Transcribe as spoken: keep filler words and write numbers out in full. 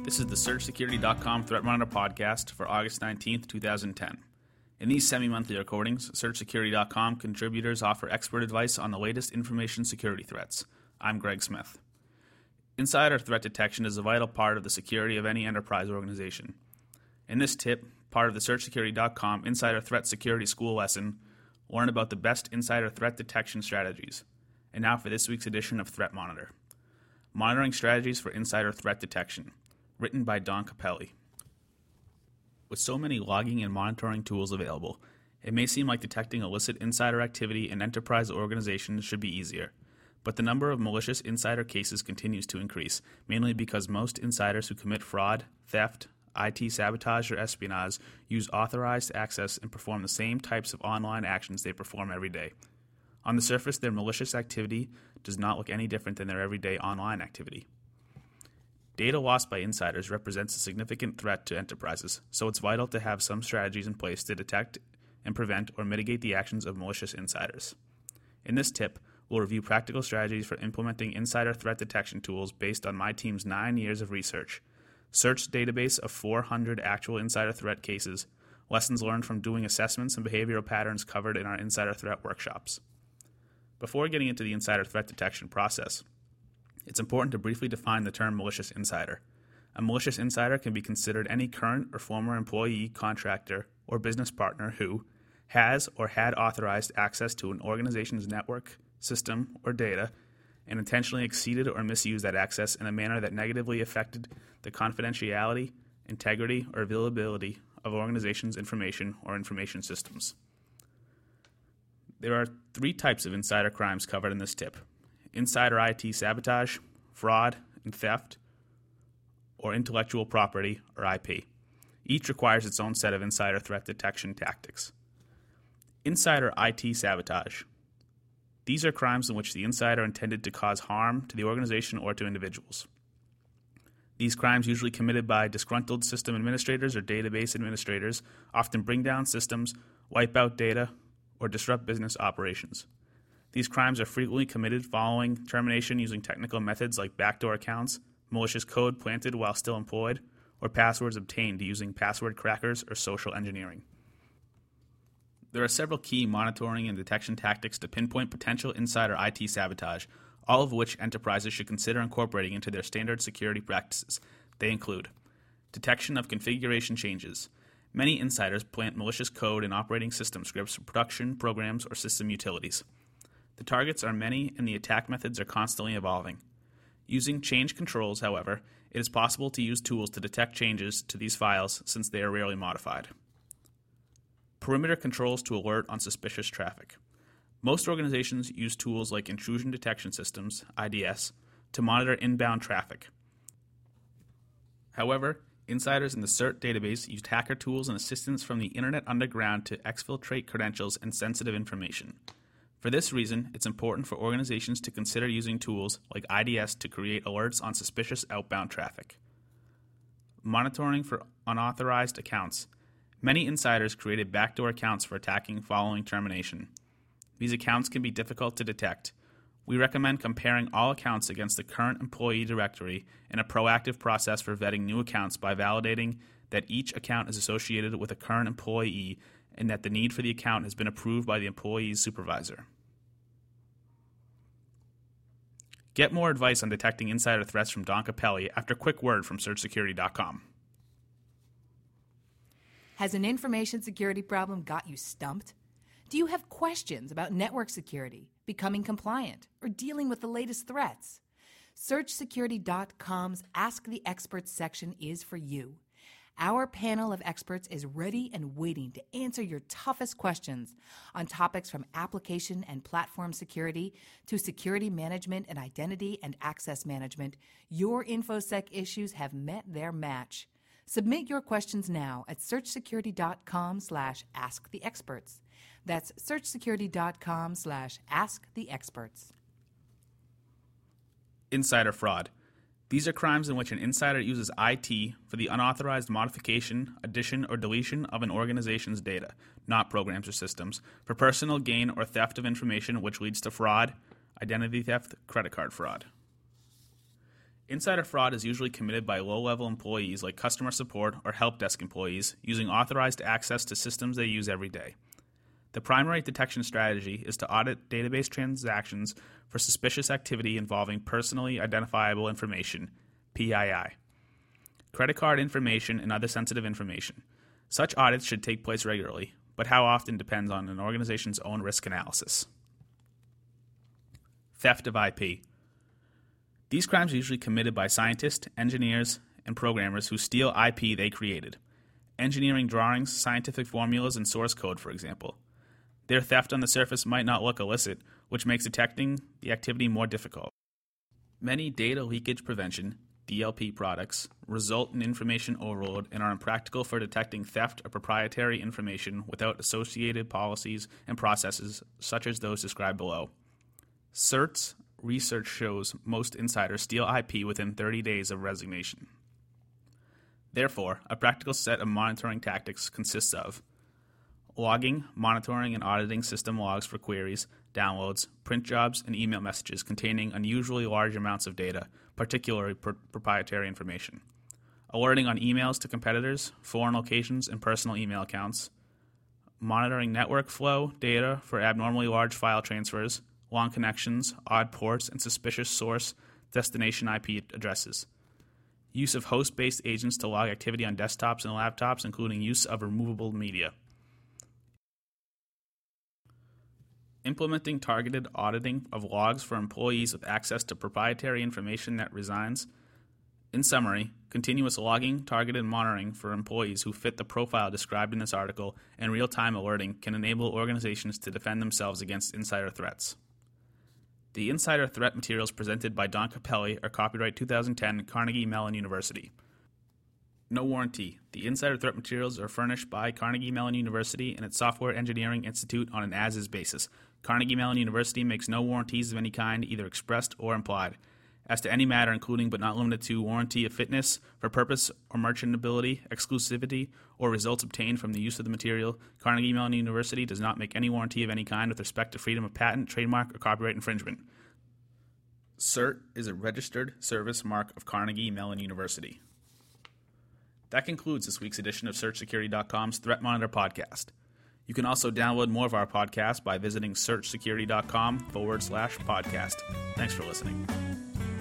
This is the Search Security dot com Threat Monitor podcast for August nineteenth, twenty ten. In these semi-monthly recordings, Search Security dot com contributors offer expert advice on the latest information security threats. I'm Greg Smith. Insider threat detection is a vital part of the security of any enterprise organization. In this tip, part of the Search Security dot com Insider Threat Security School lesson, learn about the best insider threat detection strategies. And now for this week's edition of Threat Monitor. Monitoring Strategies for Insider Threat Detection, written by Don Capelli. With so many logging and monitoring tools available, it may seem like detecting illicit insider activity in enterprise organizations should be easier. But the number of malicious insider cases continues to increase, mainly because most insiders who commit fraud, theft, I T sabotage, or espionage use authorized access and perform the same types of online actions they perform every day. On the surface, their malicious activity does not look any different than their everyday online activity. Data lost by insiders represents a significant threat to enterprises, so it's vital to have some strategies in place to detect and prevent or mitigate the actions of malicious insiders. In this tip, we'll review practical strategies for implementing insider threat detection tools based on my team's nine years of research, search database of four hundred actual insider threat cases, lessons learned from doing assessments and behavioral patterns covered in our insider threat workshops. Before getting into the insider threat detection process, it's important to briefly define the term malicious insider. A malicious insider can be considered any current or former employee, contractor, or business partner who has or had authorized access to an organization's network, system, or data and intentionally exceeded or misused that access in a manner that negatively affected the confidentiality, integrity, or availability of organization's information or information systems. There are three types of insider crimes covered in this tip: insider I T sabotage, fraud, and theft, or intellectual property, or I P. Each requires its own set of insider threat detection tactics. Insider I T sabotage. These are crimes in which the insider intended to cause harm to the organization or to individuals. These crimes, usually committed by disgruntled system administrators or database administrators, often bring down systems, wipe out data, or disrupt business operations. These crimes are frequently committed following termination using technical methods like backdoor accounts, malicious code planted while still employed, or passwords obtained using password crackers or social engineering. There are several key monitoring and detection tactics to pinpoint potential insider I T sabotage, all of which enterprises should consider incorporating into their standard security practices. They include detection of configuration changes. Many insiders plant malicious code in operating system scripts for production, programs, or system utilities. The targets are many and the attack methods are constantly evolving. Using change controls, however, it is possible to use tools to detect changes to these files since they are rarely modified. Perimeter controls to alert on suspicious traffic. Most organizations use tools like intrusion detection systems, I D S, to monitor inbound traffic. However, insiders in the C E R T database used hacker tools and assistance from the Internet Underground to exfiltrate credentials and sensitive information. For this reason, it's important for organizations to consider using tools like I D S to create alerts on suspicious outbound traffic. Monitoring for unauthorized accounts. Many insiders created backdoor accounts for attacking following termination. These accounts can be difficult to detect. We recommend comparing all accounts against the current employee directory and a proactive process for vetting new accounts by validating that each account is associated with a current employee and that the need for the account has been approved by the employee's supervisor. Get more advice on detecting insider threats from Don Capelli after a quick word from Search Security dot com. Has an information security problem got you stumped? Do you have questions about network security, becoming compliant, or dealing with the latest threats? Search Security dot com's Ask the Experts section is for you. Our panel of experts is ready and waiting to answer your toughest questions on topics from application and platform security to security management and identity and access management. Your InfoSec issues have met their match. Submit your questions now at Search Security dot com slash Ask the Experts. That's Search Security dot com slash Ask the Experts. Insider fraud. These are crimes in which an insider uses I T for the unauthorized modification, addition, or deletion of an organization's data, not programs or systems, for personal gain or theft of information which leads to fraud, identity theft, credit card fraud. Insider fraud is usually committed by low-level employees like customer support or help desk employees using authorized access to systems they use every day. The primary detection strategy is to audit database transactions for suspicious activity involving personally identifiable information, P I I, credit card information, and other sensitive information. Such audits should take place regularly, but how often depends on an organization's own risk analysis. Theft of I P. These crimes are usually committed by scientists, engineers, and programmers who steal I P they created. Engineering drawings, scientific formulas, and source code, for example. Their theft on the surface might not look illicit, which makes detecting the activity more difficult. Many data leakage prevention, D L P products, result in information overload and are impractical for detecting theft of proprietary information without associated policies and processes such as those described below. CERT's research shows most insiders steal I P within thirty days of resignation. Therefore, a practical set of monitoring tactics consists of logging, monitoring, and auditing system logs for queries, downloads, print jobs, and email messages containing unusually large amounts of data, particularly pr- proprietary information. Alerting on emails to competitors, foreign locations, and personal email accounts. Monitoring network flow data for abnormally large file transfers, long connections, odd ports, and suspicious source destination I P addresses. Use of host-based agents to log activity on desktops and laptops, including use of removable media. Implementing targeted auditing of logs for employees with access to proprietary information that resigns. In summary, continuous logging, targeted monitoring for employees who fit the profile described in this article, and real-time alerting can enable organizations to defend themselves against insider threats. The insider threat materials presented by Don Capelli are copyright two thousand ten Carnegie Mellon University. No warranty. The insider threat materials are furnished by Carnegie Mellon University and its Software Engineering Institute on an as-is basis. Carnegie Mellon University makes no warranties of any kind, either expressed or implied. As to any matter including but not limited to warranty of fitness for purpose or merchantability, exclusivity, or results obtained from the use of the material, Carnegie Mellon University does not make any warranty of any kind with respect to freedom of patent, trademark, or copyright infringement. CERT is a registered service mark of Carnegie Mellon University. That concludes this week's edition of Search Security dot com's Threat Monitor podcast. You can also download more of our podcasts by visiting search security dot com forward slash podcast. Thanks for listening.